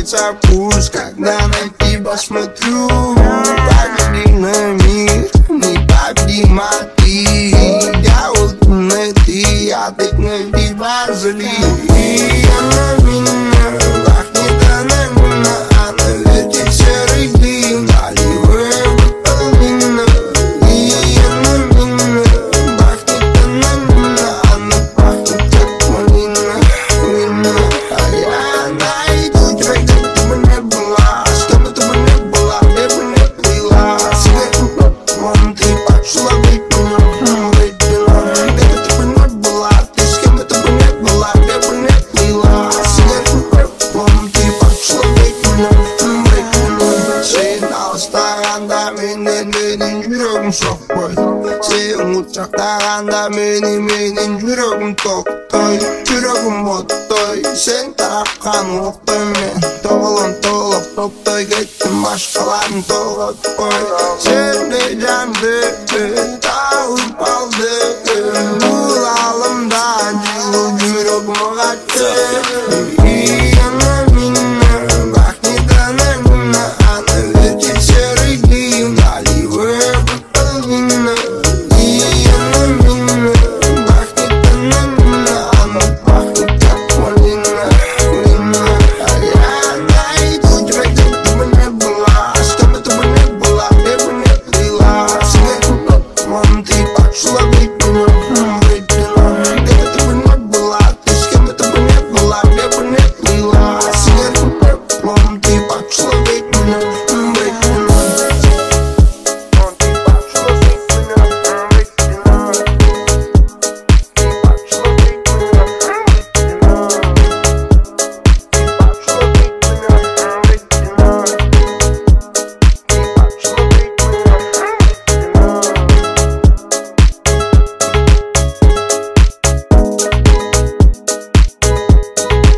Сжимается пульс, когда на тебя смотрю. Погляди на мир, непобедима ты. Я улыбный ты, а ты на тебя зли. Она меня пахнет, она меня, она летит серый дым. Наливай бутылина. И она меня пахнет, она меня, она пахнет как малина, вина. А я найду тебя, где бы ты не была, с кем бы ты не была, где бы не плыла. Сигарету вон ты пошла быть меня, быть меня. Где бы ты не была, ты с кем бы ты не была, где бы не плыла. Сигарету вон ты пошла быть меня, быть меня. Sen alıştağında benim yüreğim soğuk. Sen uçaktağında benim yüreğim toktoy. Yüreğim ottoy, sen tarafkan oktoy. Men toğulun toğulup toktoy, gittim başkalarını toğulup koy. Sen de candı, dağılıp aldı. Bulalımdan yılı yüreğim kaçtı.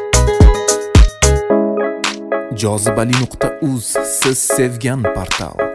Jozibali.uz siz sevgan portal.